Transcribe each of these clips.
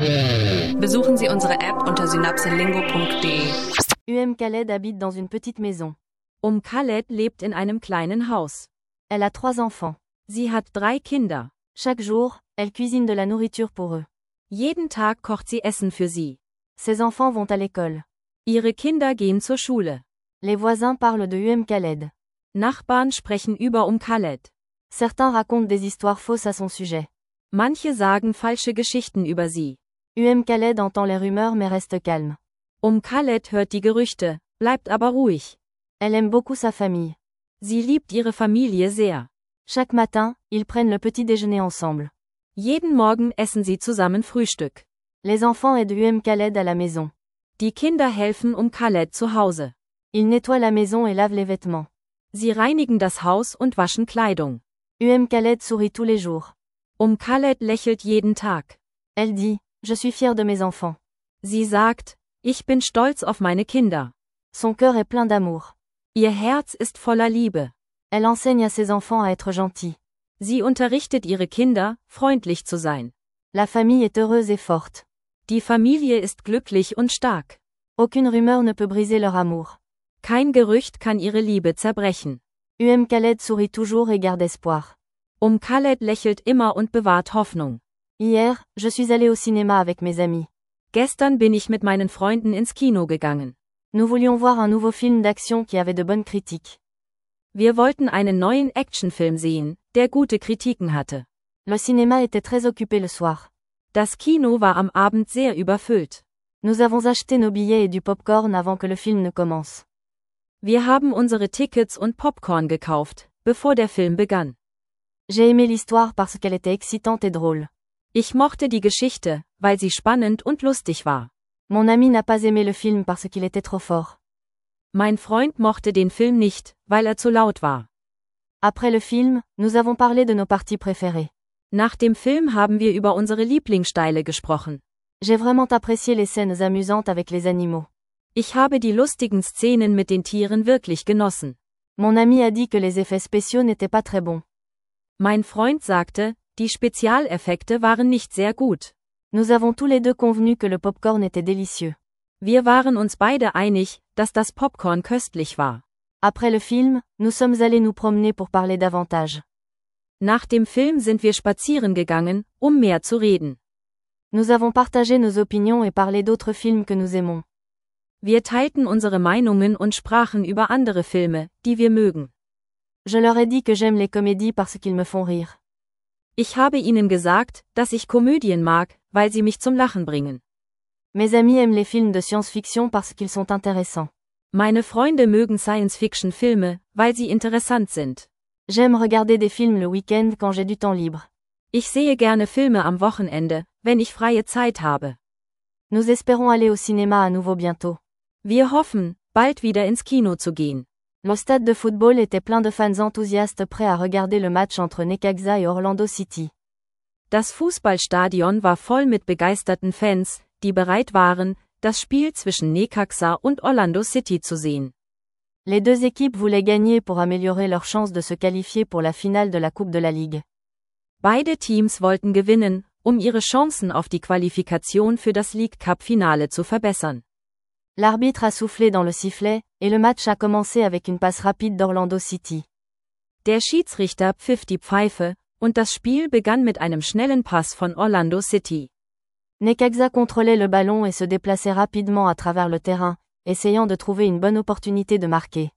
Besuchen Sie unsere App unter synapselingo.de. Khaled habite dans une petite maison. Khaled lebt in einem kleinen Haus. Elle a 3 enfants. Sie hat 3 Kinder. Chaque jour, elle cuisine de la nourriture pour eux. Jeden Tag kocht sie Essen für sie. Ses enfants vont à l'école. Ihre Kinder gehen zur Schule. Les voisins parlent de Khaled. Nachbarn sprechen über Khaled. Certains racontent des histoires fausses à son sujet. Manche sagen falsche Geschichten über sie. Khaled entend les rumeurs mais reste calme. Khaled hört die Gerüchte, bleibt aber ruhig. Elle aime beaucoup sa famille. Sie liebt ihre Familie sehr. Chaque matin, ils prennent le petit déjeuner ensemble. Jeden Morgen essen sie zusammen Frühstück. Les enfants aident Khaled à la maison. Die Kinder helfen Khaled zu Hause. Ils nettoient la maison et lavent les vêtements. Sie reinigen das Haus und waschen Kleidung. Khaled sourit tous les jours. Khaled lächelt jeden Tag. Elle dit, je suis fière de mes enfants. Sie sagt, ich bin stolz auf meine Kinder. Son cœur est plein d'amour. Ihr Herz ist voller Liebe. Elle enseigne à ses enfants à être gentils. Sie unterrichtet ihre Kinder, freundlich zu sein. La famille est heureuse et forte. Die Familie ist glücklich und stark. Aucune rumeur ne peut briser leur amour. Kein Gerücht kann ihre Liebe zerbrechen. Khaled sourit toujours et garde espoir. Khaled lächelt immer und bewahrt Hoffnung. Hier, je suis allée au cinéma avec mes amis. Gestern bin ich mit meinen Freunden ins Kino gegangen. Nous voulions voir un nouveau film d'action qui avait de bonnes critiques. Wir wollten einen neuen Actionfilm sehen, der gute Kritiken hatte. Le cinéma était très occupé le soir. Das Kino war am Abend sehr überfüllt. Nous avons acheté nos billets et du popcorn avant que le film ne commence. Wir haben unsere Tickets und Popcorn gekauft, bevor der Film begann. J'ai aimé l'histoire parce qu'elle était excitante et drôle. Ich mochte die Geschichte, weil sie spannend und lustig war. Mon ami n'a pas aimé le film parce qu'il était trop fort. Mein Freund mochte den Film nicht, weil er zu laut war. Après le film, nous avons parlé de nos parties préférées. Nach dem Film haben wir über unsere Lieblingssteile gesprochen. J'ai vraiment apprécié les scènes amusantes avec les animaux. Ich habe die lustigen Szenen mit den Tieren wirklich genossen. Mon ami a dit que les effets spéciaux n'étaient pas très bons. Mein Freund sagte, die Spezialeffekte waren nicht sehr gut. Nous avons tous les deux convenu que le popcorn était délicieux. Wir waren uns beide einig, dass das Popcorn köstlich war. Après le film, nous sommes allés nous promener pour parler davantage. Nach dem Film sind wir spazieren gegangen, um mehr zu reden. Nous avons partagé nos opinions et parlé d'autres films que nous aimons. Wir teilten unsere Meinungen und sprachen über andere Filme, die wir mögen. Je leur ai dit que j'aime les comédies parce qu'ils me font rire. Ich habe ihnen gesagt, dass ich Komödien mag, weil sie mich zum Lachen bringen. Mes amis aiment les films de science-fiction parce qu'ils sont intéressants. Meine Freunde mögen Science-Fiction-Filme, weil sie interessant sind. J'aime regarder des films le week-end quand j'ai du temps libre. Ich sehe gerne Filme am Wochenende, wenn ich freie Zeit habe. Nous espérons aller au cinéma à nouveau bientôt. Wir hoffen, bald wieder ins Kino zu gehen. Le stade de football était plein de fans enthousiastes prêts à regarder le match entre Necaxa et Orlando City. Das Fußballstadion war voll mit begeisterten Fans, die bereit waren, das Spiel zwischen Necaxa und Orlando City zu sehen. Les deux équipes voulaient gagner pour améliorer leurs chances de se qualifier pour la finale de la Coupe de la Ligue. Beide Teams wollten gewinnen, um ihre Chancen auf die Qualifikation für das League Cup Finale zu verbessern. L'arbitre a soufflé dans le sifflet, et le match a commencé avec une passe rapide d'Orlando City. Der Schiedsrichter pfiff die Pfeife, und das Spiel begann mit einem schnellen Pass von Orlando City. Necaxa contrôlait le ballon et se déplaçait rapidement à travers le terrain, essayant de trouver une bonne opportunité de marquer.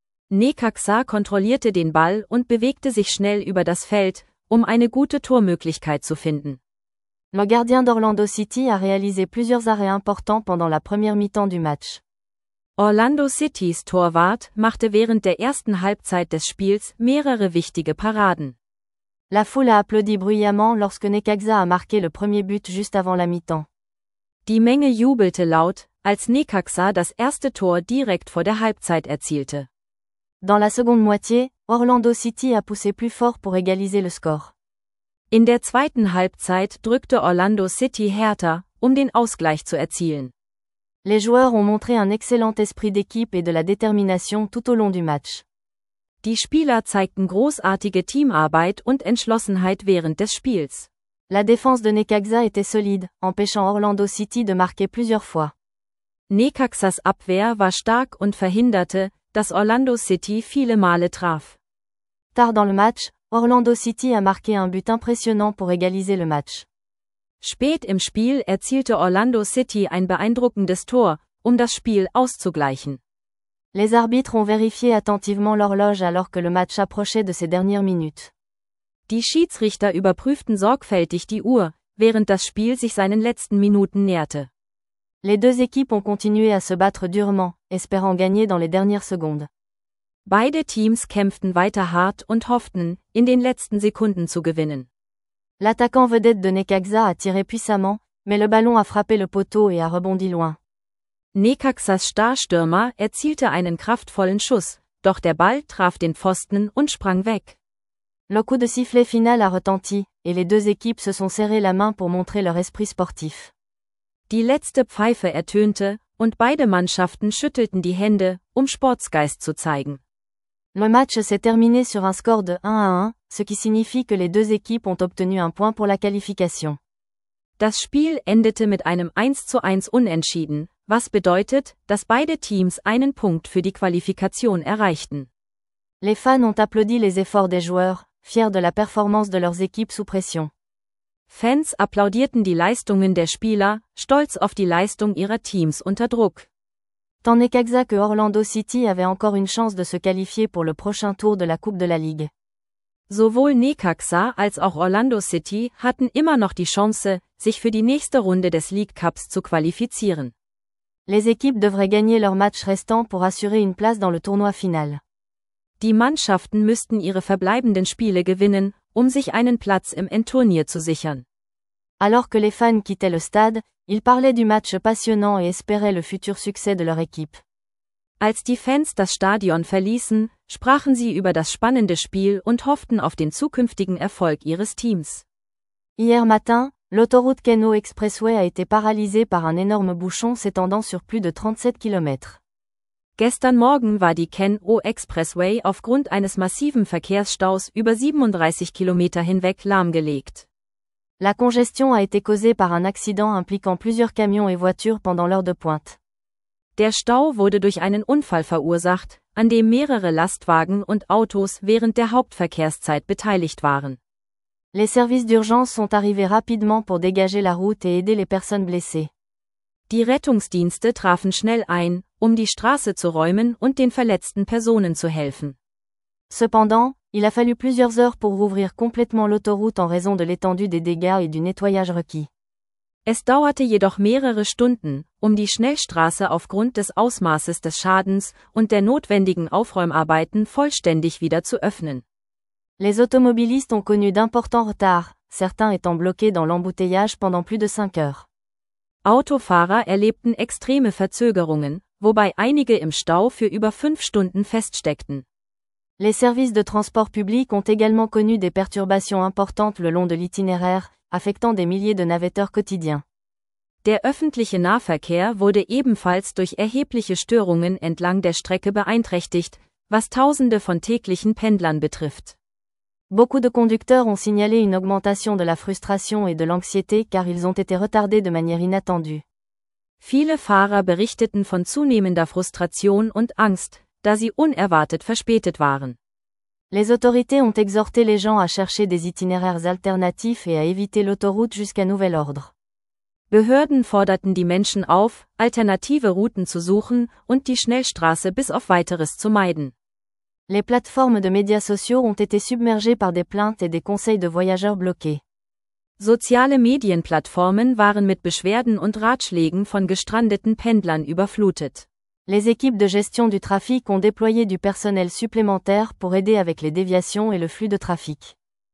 Necaxa kontrollierte den Ball und bewegte sich schnell über das Feld, um eine gute Tormöglichkeit zu finden. Le gardien d'Orlando City a réalisé plusieurs arrêts importants pendant la première mi-temps du match. Orlando Citys Torwart machte während der ersten Halbzeit des Spiels mehrere wichtige Paraden. La foule a applaudi bruyamment lorsque Necaxa a marqué le premier but juste avant la mi-temps. Die Menge jubelte laut, als Necaxa das erste Tor direkt vor der Halbzeit erzielte. Dans la seconde moitié, Orlando City a poussé plus fort pour égaliser le score. In der zweiten Halbzeit drückte Orlando City härter, um den Ausgleich zu erzielen. Les joueurs ont montré un excellent esprit d'équipe et de la détermination tout au long du match. Die Spieler zeigten großartige Teamarbeit und Entschlossenheit während des Spiels. La défense de Necaxa était solide, empêchant Orlando City de marquer plusieurs fois. Necaxas Abwehr war stark und verhinderte, dass Orlando City viele Male traf. Tard dans le match, Orlando City a marqué un but impressionnant pour égaliser le match. Spät im Spiel erzielte Orlando City ein beeindruckendes Tor, das Spiel auszugleichen. Les arbitres ont vérifié attentivement l'horloge alors que le match approchait de ses dernières minutes. Die Schiedsrichter überprüften sorgfältig die Uhr, während das Spiel sich seinen letzten Minuten näherte. Les deux équipes ont continué à se battre durement, espérant gagner dans les dernières secondes. Beide Teams kämpften weiter hart und hofften, in den letzten Sekunden zu gewinnen. L'attaquant vedette de Necaxa a tiré puissamment, mais le ballon a frappé le poteau et a rebondi loin. Necaxas Starstürmer erzielte einen kraftvollen Schuss, doch der Ball traf den Pfosten und sprang weg. Le coup de sifflet final a retenti, et les deux équipes se sont serré la main pour montrer leur esprit sportif. Die letzte Pfeife ertönte, und beide Mannschaften schüttelten die Hände, Sportsgeist zu zeigen. Le match s'est terminé sur un score de 1-1, ce qui signifie que les deux équipes ont obtenu un point pour la qualification. Das Spiel endete mit einem 1:1 Unentschieden, was bedeutet, dass beide Teams einen Punkt für die Qualifikation erreichten. Les fans ont applaudi les efforts des joueurs, fiers de la performance de leurs équipes sous pression. Fans applaudierten die Leistungen der Spieler, stolz auf die Leistung ihrer Teams unter Druck. Tant Necaxa que Orlando City avaient encore une chance de se qualifier pour le prochain tour de la Coupe de la Ligue. Sowohl Necaxa als auch Orlando City hatten immer noch die Chance, sich für die nächste Runde des League Cups zu qualifizieren. Les équipes devraient gagner leurs matchs restants pour assurer une place dans le tournoi final. Die Mannschaften müssten ihre verbleibenden Spiele gewinnen, sich einen Platz im Endturnier zu sichern. Alors que les fans quittaient le stade, ils parlaient du match passionnant et espéraient le futur succès de leur équipe. Als die Fans das Stadion verließen, sprachen sie über das spannende Spiel und hofften auf den zukünftigen Erfolg ihres Teams. Hier matin, l'autoroute Keno Expressway a été paralysée par un énorme bouchon s'étendant sur plus de 37 km. Gestern Morgen war die Keno Expressway aufgrund eines massiven Verkehrsstaus über 37 Kilometer hinweg lahmgelegt. La congestion a été causée par un accident impliquant plusieurs camions et voitures pendant l'heure de pointe. Der Stau wurde durch einen Unfall verursacht, an dem mehrere Lastwagen und Autos während der Hauptverkehrszeit beteiligt waren. Les services d'urgence sont arrivés rapidement pour dégager la route et aider les personnes blessées. Die Rettungsdienste trafen schnell ein, die Straße zu räumen und den verletzten Personen zu helfen. Cependant, il a fallu plusieurs heures pour rouvrir complètement l'autoroute en raison de l'étendue des dégâts et du nettoyage requis. Es dauerte jedoch mehrere Stunden, die Schnellstraße aufgrund des Ausmaßes des Schadens und der notwendigen Aufräumarbeiten vollständig wieder zu öffnen. Les automobilistes ont connu d'importants retards, certains étant bloqués dans l'embouteillage pendant plus de 5 heures. Autofahrer erlebten extreme Verzögerungen, wobei einige im Stau für über 5 Stunden feststeckten. Les services de transport public ont également connu des perturbations importantes le long de l'itinéraire, affectant des milliers de navetteurs quotidiens. Der öffentliche Nahverkehr wurde ebenfalls durch erhebliche Störungen entlang der Strecke beeinträchtigt, was Tausende von täglichen Pendlern betrifft. Beaucoup de conducteurs ont signalé une augmentation de la frustration et de l'anxiété car ils ont été retardés de manière inattendue. Viele Fahrer berichteten von zunehmender Frustration und Angst, da sie unerwartet verspätet waren. Les autorités ont exhorté les gens à chercher des itinéraires alternatifs et à éviter l'autoroute jusqu'à nouvel ordre. Behörden forderten die Menschen auf, alternative Routen zu suchen und die Schnellstraße bis auf Weiteres zu meiden. Les plateformes de médias sociaux ont été submergées par des plaintes et des conseils de voyageurs bloqués. Soziale Medienplattformen waren mit Beschwerden und Ratschlägen von gestrandeten Pendlern überflutet. Les équipes de gestion du trafic ont déployé du personnel supplémentaire pour aider avec les déviations et le flux de trafic.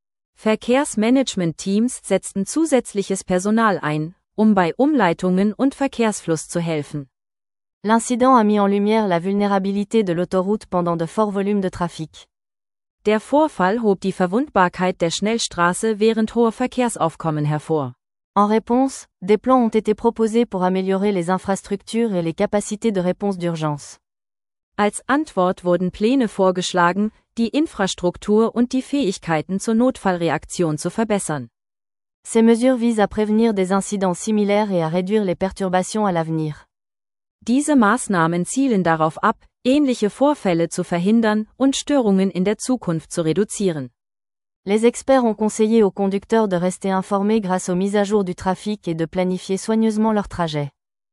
Verkehrsmanagement-Teams setzten zusätzliches Personal ein, bei Umleitungen und Verkehrsfluss zu helfen. L'incident a mis en lumière la vulnérabilité de l'autoroute pendant de forts volumes de trafic. Der Vorfall hob die Verwundbarkeit der Schnellstraße während hoher Verkehrsaufkommen hervor. En réponse, des plans ont été proposés pour améliorer les infrastructures et les capacités de réponse d'urgence. Als Antwort wurden Pläne vorgeschlagen, die Infrastruktur und die Fähigkeiten zur Notfallreaktion zu verbessern. Ces mesures visent à prévenir des incidents similaires et à réduire les perturbations à l'avenir. Diese Maßnahmen zielen darauf ab, ähnliche Vorfälle zu verhindern und Störungen in der Zukunft zu reduzieren. Les experts ont conseillé aux conducteurs de rester informés grâce aux mises à jour du trafic et de planifier soigneusement leur trajet.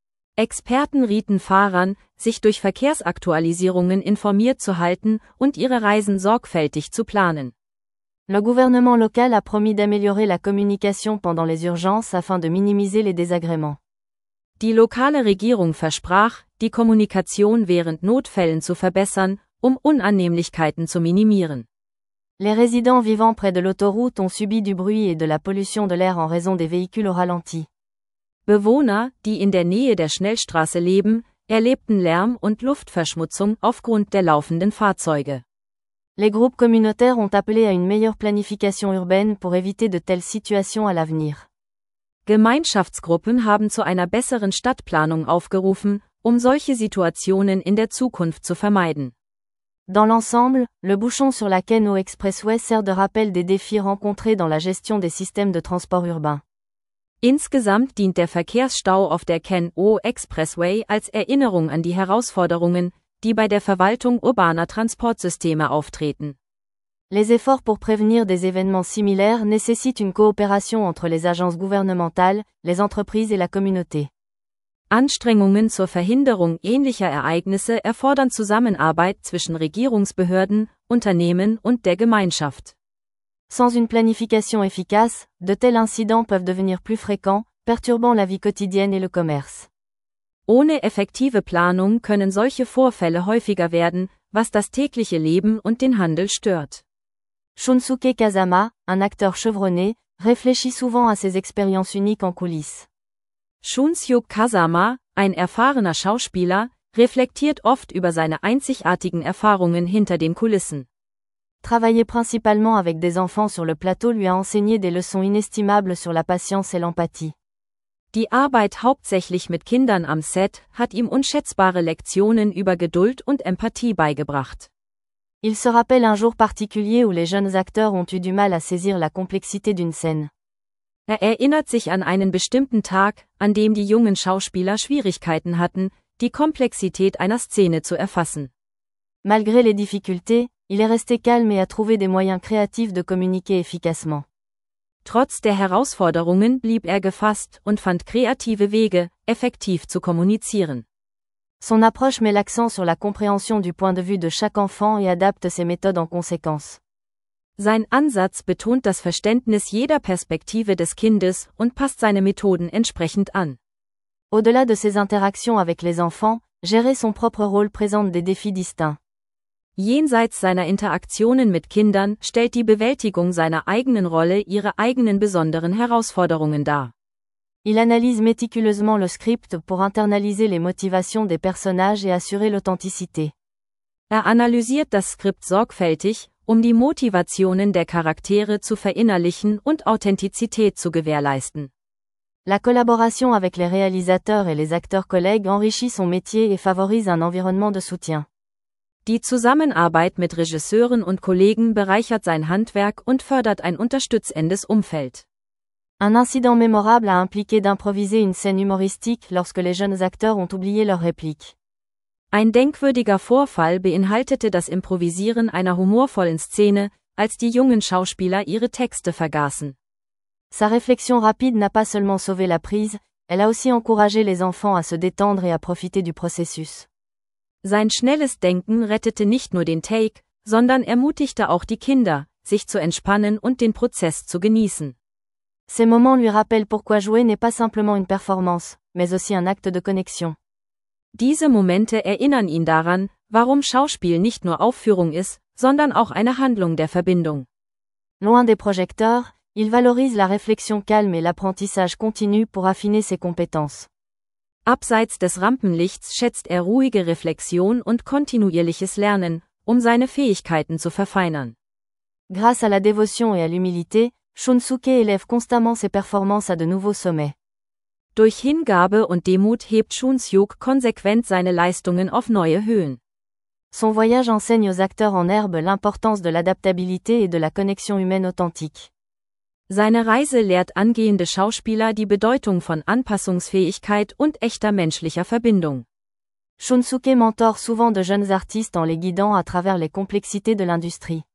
Experten rieten Fahrern, sich durch Verkehrsaktualisierungen informiert zu halten und ihre Reisen sorgfältig zu planen. Le gouvernement local a promis d'améliorer la communication pendant les urgences afin de minimiser les désagréments. Die lokale Regierung versprach, die Kommunikation während Notfällen zu verbessern, um Unannehmlichkeiten zu minimieren. Les résidents vivant près de l'autoroute ont subi du bruit et de la pollution de l'air en raison des véhicules au ralenti. Bewohner, die in der Nähe der Schnellstraße leben, erlebten Lärm und Luftverschmutzung aufgrund der laufenden Fahrzeuge. Les groupes communautaires ont appelé à une meilleure planification urbaine pour éviter de telles situations à l'avenir. Gemeinschaftsgruppen haben zu einer besseren Stadtplanung aufgerufen, um solche Situationen in der Zukunft zu vermeiden. Dans l'ensemble, le bouchon sur la Ken-O Expressway sert de rappel des défis rencontrés dans la gestion des systèmes de transport urbain. Insgesamt dient der Verkehrsstau auf der Ken-O Expressway als Erinnerung an die Herausforderungen, die bei der Verwaltung urbaner Transportsysteme auftreten. Les efforts pour prévenir des événements similaires nécessitent une coopération entre les agences gouvernementales, les entreprises et la communauté. Anstrengungen zur Verhinderung ähnlicher Ereignisse erfordern Zusammenarbeit zwischen Regierungsbehörden, Unternehmen und der Gemeinschaft. Sans une planification efficace, de tels incidents peuvent devenir plus fréquents, perturbant la vie quotidienne et le commerce. Ohne effektive Planung können solche Vorfälle häufiger werden, was das tägliche Leben und den Handel stört. Shunsuke Kazama, un acteur chevronné, réfléchit souvent à ses expériences uniques en coulisses. Shunsuke Kazama, ein erfahrener Schauspieler, reflektiert oft über seine einzigartigen Erfahrungen hinter den Kulissen. Travailler principalement avec des enfants sur le plateau lui a enseigné des leçons inestimables sur la patience et l'empathie. Die Arbeit hauptsächlich mit Kindern am Set hat ihm unschätzbare Lektionen über Geduld und Empathie beigebracht. Il se rappelle un jour particulier où les jeunes acteurs ont eu du mal à saisir la complexité d'une scène. Er erinnert sich an einen bestimmten Tag, an dem die jungen Schauspieler Schwierigkeiten hatten, die Komplexität einer Szene zu erfassen. Malgré les difficultés, il est resté calme et a trouvé des moyens créatifs de communiquer efficacement. Trotz der Herausforderungen blieb er gefasst und fand kreative Wege, effektiv zu kommunizieren. Son approche met l'accent sur la compréhension du point de vue de chaque enfant et adapte ses méthodes en conséquence. Sein Ansatz betont das Verständnis jeder Perspektive des Kindes und passt seine Methoden entsprechend an. Au-delà de ses interactions avec les enfants, gérer son propre rôle présente des défis distincts. Jenseits seiner Interaktionen mit Kindern stellt die Bewältigung seiner eigenen Rolle ihre eigenen besonderen Herausforderungen dar. Il analyse méticuleusement le script pour internaliser les motivations des personnages et assurer l'authenticité. Er analysiert das Skript sorgfältig, um die Motivationen der Charaktere zu verinnerlichen und Authentizität zu gewährleisten. La collaboration avec les réalisateurs et les acteurs collègues enrichit son métier et favorise un environnement de soutien. Die Zusammenarbeit mit Regisseuren und Kollegen bereichert sein Handwerk und fördert ein unterstützendes Umfeld. Un incident mémorable a impliqué d'improviser une scène humoristique lorsque les jeunes acteurs ont oublié leur réplique. Ein denkwürdiger Vorfall beinhaltete das Improvisieren einer humorvollen Szene, als die jungen Schauspieler ihre Texte vergaßen. Sa réflexion rapide n'a pas seulement sauvé la prise, elle a aussi encouragé les enfants à se détendre et à profiter du processus. Sein schnelles Denken rettete nicht nur den Take, sondern ermutigte auch die Kinder, sich zu entspannen und den Prozess zu genießen. Ces moments lui rappellent pourquoi jouer n'est pas simplement une performance, mais aussi un acte de connexion. Diese Momente erinnern ihn daran, warum Schauspiel nicht nur Aufführung ist, sondern auch eine Handlung der Verbindung. Loin des projecteurs, il valorise la réflexion calme et l'apprentissage continu pour affiner ses compétences. Abseits des Rampenlichts schätzt er ruhige Reflexion und kontinuierliches Lernen, um seine Fähigkeiten zu verfeinern. Grâce à la dévotion et à l'humilité, Shunsuke élève constamment ses performances à de nouveaux sommets. Durch Hingabe und Demut hebt Shunsuke konsequent seine Leistungen auf neue Höhen. Son voyage enseigne aux acteurs en herbe l'importance de l'adaptabilité et de la connexion humaine authentique. Seine Reise lehrt angehende Schauspieler die Bedeutung von Anpassungsfähigkeit und echter menschlicher Verbindung. Shunsuke mentore souvent de jeunes artistes en les guidant à travers les complexités de l'industrie.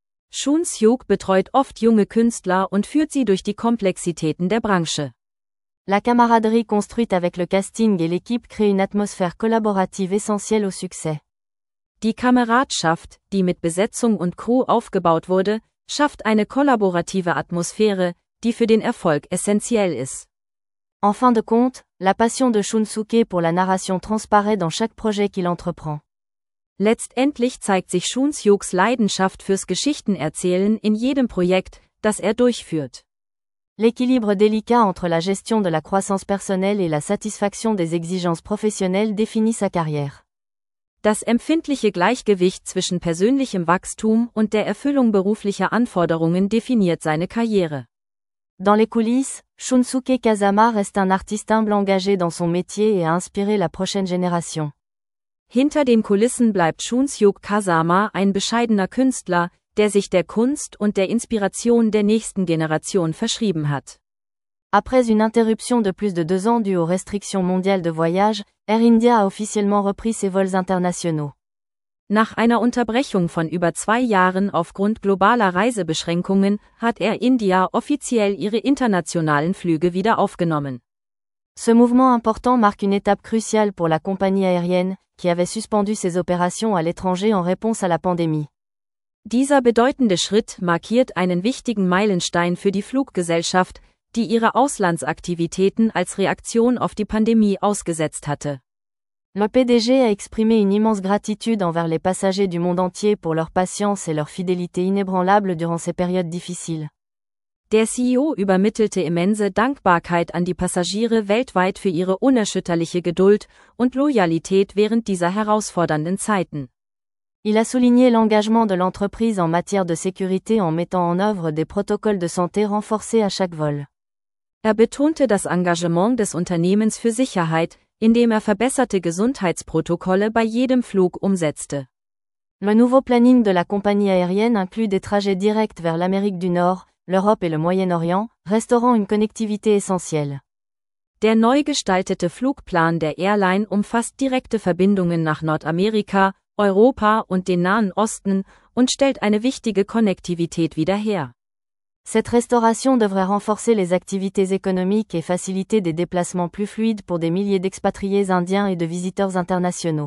Shunsuke betreut oft junge Künstler und führt sie durch die Komplexitäten der Branche. La camaraderie construite avec le casting et l'équipe crée une atmosphère collaborative essentielle au succès. Die Kameradschaft, die mit Besetzung und Crew aufgebaut wurde, schafft eine kollaborative Atmosphäre, die für den Erfolg essentiell ist. En fin de compte, la passion de Shunsuke pour la narration transparaît dans chaque projet qu'il entreprend. Letztendlich zeigt sich Shunsukes Leidenschaft fürs Geschichtenerzählen in jedem Projekt, das er durchführt. L'équilibre délicat entre la gestion de la croissance personnelle et la satisfaction des exigences professionnelles définit sa carrière. Das empfindliche Gleichgewicht zwischen persönlichem Wachstum und der Erfüllung beruflicher Anforderungen definiert seine Karriere. Dans les coulisses, Shunsuke Kazama reste un artiste humble engagé dans son métier et a inspiré la prochaine génération. Hinter den Kulissen bleibt Shunsuke Kazama ein bescheidener Künstler, der sich der Kunst und der Inspiration der nächsten Generation verschrieben hat. Après une interruption de plus de 2 ans due aux restrictions mondiales de voyage, Air India a officiellement repris ses vols internationaux. Nach einer Unterbrechung von über 2 Jahren aufgrund globaler Reisebeschränkungen hat Air India offiziell ihre internationalen Flüge wieder aufgenommen. Ce mouvement important marque une étape cruciale pour la compagnie aérienne, qui avait suspendu ses opérations à l'étranger en réponse à la pandémie. Dieser bedeutende Schritt markiert einen wichtigen Meilenstein für die Fluggesellschaft, die ihre Auslandsaktivitäten als Reaktion auf die Pandemie ausgesetzt hatte. Le PDG a exprimé une immense gratitude envers les passagers du monde entier pour leur patience et leur fidélité inébranlable durant ces périodes difficiles. Der CEO übermittelte immense Dankbarkeit an die Passagiere weltweit für ihre unerschütterliche Geduld und Loyalität während dieser herausfordernden Zeiten. Il a souligné l'engagement de l'entreprise en matière de sécurité en mettant en œuvre des protocoles de santé renforcés à chaque vol. Er betonte das Engagement des Unternehmens für Sicherheit, indem er verbesserte Gesundheitsprotokolle bei jedem Flug umsetzte. Le nouveau planning de la compagnie aérienne inclut des trajets directs vers l'Amérique du Nord, l'Europe et le Moyen-Orient, restaurant une connectivité essentielle. Der neu gestaltete Flugplan der Airline umfasst direkte Verbindungen nach Nordamerika, Europa und den Nahen Osten und stellt eine wichtige Konnektivität wieder her. Cette restauration devrait renforcer les activités économiques et faciliter des déplacements plus fluides pour des milliers d'expatriés indiens et de visiteurs internationaux.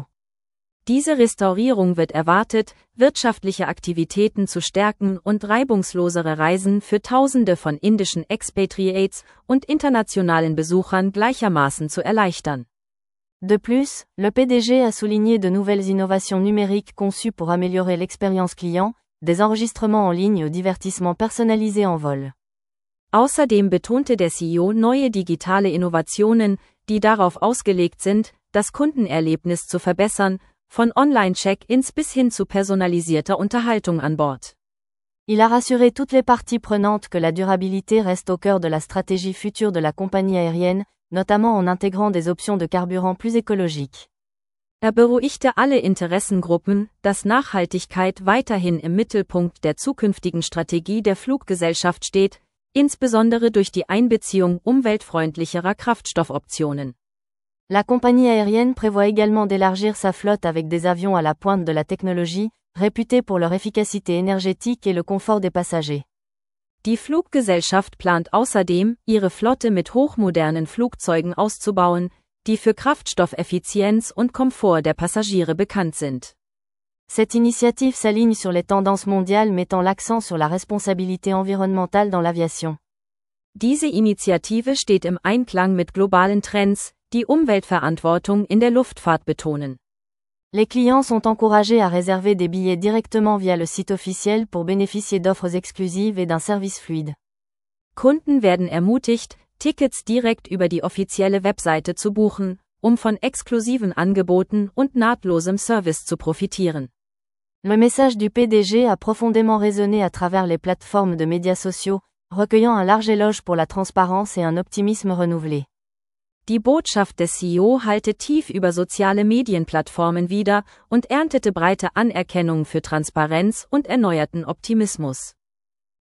Diese Restaurierung wird erwartet, wirtschaftliche Aktivitäten zu stärken und reibungslosere Reisen für Tausende von indischen Expatriates und internationalen Besuchern gleichermaßen zu erleichtern. De plus, le PDG a souligné de nouvelles innovations numériques conçues pour améliorer l'expérience client, des enregistrements en ligne au divertissement personnalisé en vol. Außerdem betonte der CEO neue digitale Innovationen, die darauf ausgelegt sind, das Kundenerlebnis zu verbessern, von Online-Check-ins bis hin zu personalisierter Unterhaltung an Bord. Il a rassuré toutes les parties prenantes que la durabilité reste au cœur de la stratégie future de la compagnie aérienne, notamment en intégrant des options de carburant plus écologiques. Er beruhigte alle Interessengruppen, dass Nachhaltigkeit weiterhin im Mittelpunkt der zukünftigen Strategie der Fluggesellschaft steht, insbesondere durch die Einbeziehung umweltfreundlicherer Kraftstoffoptionen. La compagnie aérienne prévoit également d'élargir sa flotte avec des avions à la pointe de la technologie, réputés pour leur efficacité énergétique et le confort des passagers. Die Fluggesellschaft plant außerdem, ihre Flotte mit hochmodernen Flugzeugen auszubauen, die für Kraftstoffeffizienz und Komfort der Passagiere bekannt sind. Cette initiative s'aligne sur les tendances mondiales mettant l'accent sur la responsabilité environnementale dans l'aviation. Diese Initiative steht im Einklang mit globalen Trends, die Umweltverantwortung in der Luftfahrt betonen. Les clients sont encouragés à réserver des billets directement via le site officiel pour bénéficier d'offres exclusives et d'un service fluide. Kunden werden ermutigt, Tickets direkt über die offizielle Webseite zu buchen, um von exklusiven Angeboten und nahtlosem Service zu profitieren. Le message du PDG a profondément résonné à travers les plateformes de médias sociaux, recueillant un large éloge pour la transparence et un optimisme renouvelé. Die Botschaft des CEO hallte tief über soziale Medienplattformen wider und erntete breite Anerkennung für Transparenz und erneuerten Optimismus.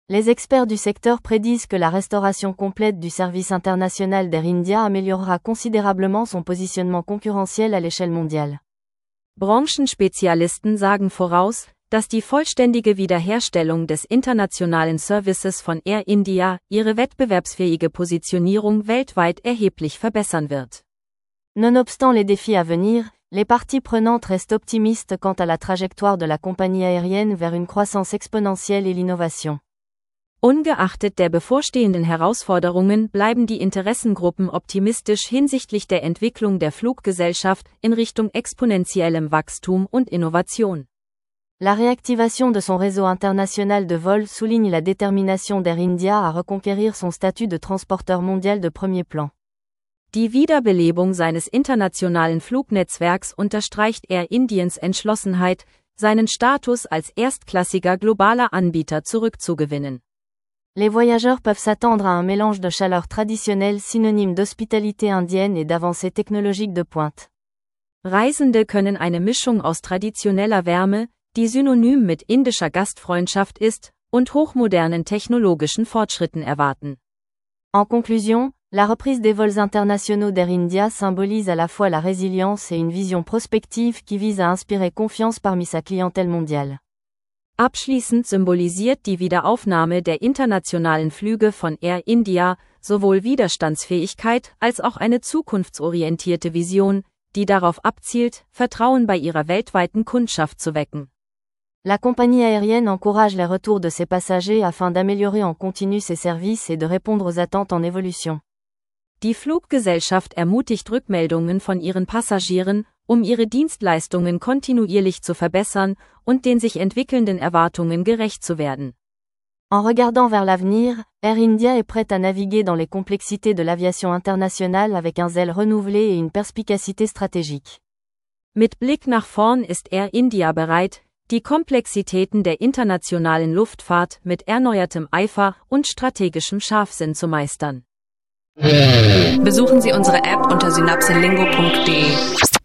Les experts du secteur prédisent que la restauration complète du service international d'Air India améliorera considérablement son positionnement concurrentiel à l'échelle mondiale. Branchenspezialisten sagen voraus, dass die vollständige Wiederherstellung des internationalen Services von Air India ihre wettbewerbsfähige Positionierung weltweit erheblich verbessern wird. Nonobstant les défis à venir, les parties prenantes restent optimistes quant à la trajectoire de la compagnie aérienne vers une croissance exponentielle et l'innovation. Ungeachtet der bevorstehenden Herausforderungen bleiben die Interessengruppen optimistisch hinsichtlich der Entwicklung der Fluggesellschaft in Richtung exponentiellem Wachstum und Innovation. La réactivation de son réseau international de vol souligne la détermination d'Air India à reconquérir son statut de transporteur mondial de premier plan. Die Wiederbelebung seines internationalen Flugnetzwerks unterstreicht Air Indiens Entschlossenheit, seinen Status als erstklassiger globaler Anbieter zurückzugewinnen. Les voyageurs peuvent s'attendre à un mélange de chaleur traditionnelle synonyme d'hospitalité indienne et d'avancées technologiques de pointe. Reisende können eine Mischung aus traditioneller Wärme, die synonym mit indischer Gastfreundschaft ist, und hochmodernen technologischen Fortschritten erwarten. En conclusion, la reprise des vols internationaux d'Air India symbolise à la fois la résilience et une vision prospective qui vise à inspirer confiance parmi sa clientèle mondiale. Abschließend symbolisiert die Wiederaufnahme der internationalen Flüge von Air India sowohl Widerstandsfähigkeit als auch eine zukunftsorientierte Vision, die darauf abzielt, Vertrauen bei ihrer weltweiten Kundschaft zu wecken. La compagnie aérienne encourage les retours de ses passagers afin d'améliorer en continu ses services et de répondre aux attentes en évolution. Die Fluggesellschaft ermutigt Rückmeldungen von ihren Passagieren, um ihre Dienstleistungen kontinuierlich zu verbessern und den sich entwickelnden Erwartungen gerecht zu werden. En regardant vers l'avenir, Air India est prête à naviguer dans les complexités de l'aviation internationale avec un zèle renouvelé et une perspicacité stratégique. Mit Blick nach vorn ist Air India bereit, die Komplexitäten der internationalen Luftfahrt mit erneuertem Eifer und strategischem Scharfsinn zu meistern. Besuchen Sie unsere App unter synapselingo.de.